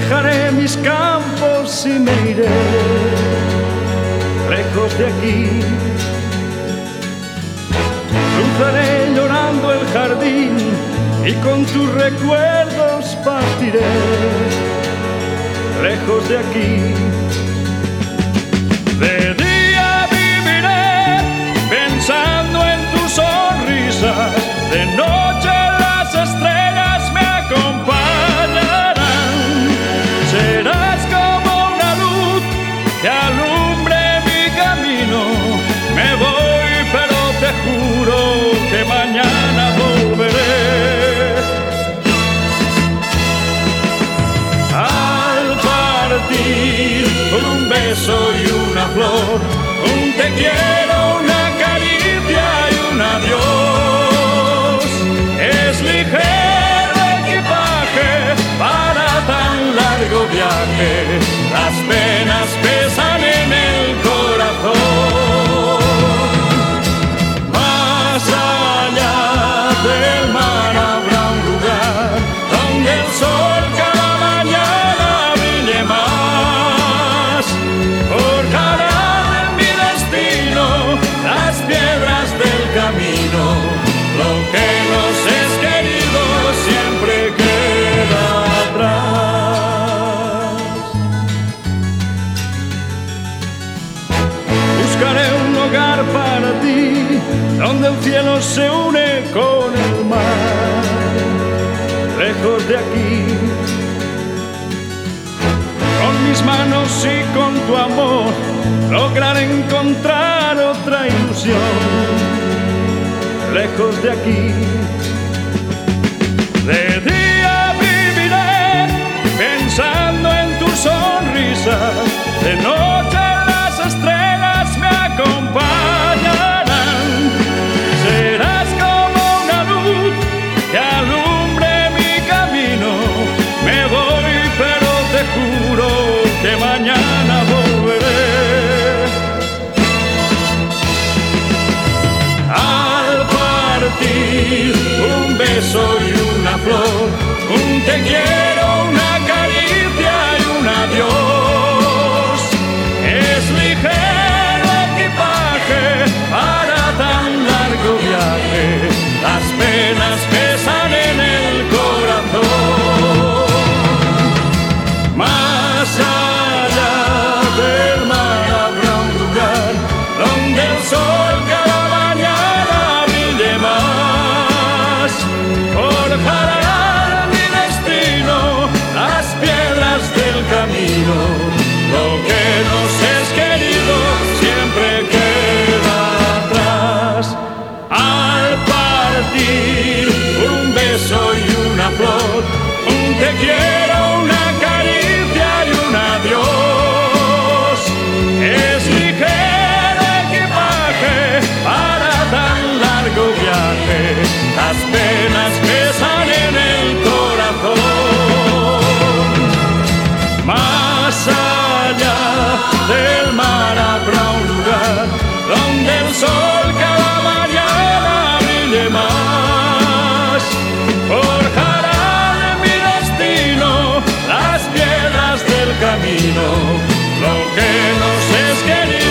Dejaré mis campos y me iré lejos de aquí. Cruzaré llorando el jardín y con tus recuerdos partiré lejos de aquí. De día viviré pensando en tus sonrisas, de noche las estrellas me acompañarán. Serás como una luz que alumbre mi camino. Me voy, pero te juro que mañana volveré. Al partir, un beso y una flor, un te quiero, una caricia y un adiós. Es ligero equipaje para tan largo viaje, las penas pesan en el corazón. Más allá del mar habrá un lugar donde el sol cada mañana brille más. Forjarán en mi destino las piedras del camino. Lo que nos es querido siempre queda atrás. Buscaré un hogar para ti, donde el cielo se une con el mar, lejos de aquí. Con mis manos y con tu amor lograré encontrar otra ilusión, lejos de aquí. De día viviré pensando en tu sonrisa, de noche las estrellas me acompañarán. Serás como una luz que alumbre mi camino. Me voy, pero te juro que mañana volveré. Al partir, un beso y una flor, un te quiero, una caricia y un adiós. Es ligero equipaje para tan largo viaje, las penas pesan en el corazón. Más allá del mar habrá un lugar donde el sol cada mañana brille más. Forjarán mi destino las piedras del camino. Lo que nos es querido siempre queda atrás. Al partir, un beso y una flor, un te quiero, una caricia y un adiós. Es ligero equipaje para tan largo viaje, las penas pesan en el corazón. Más allá del mar habrá un lugar donde el sol cada mañana brille más. Forjarán en mi destino las piedras del camino. Lo que nos es querido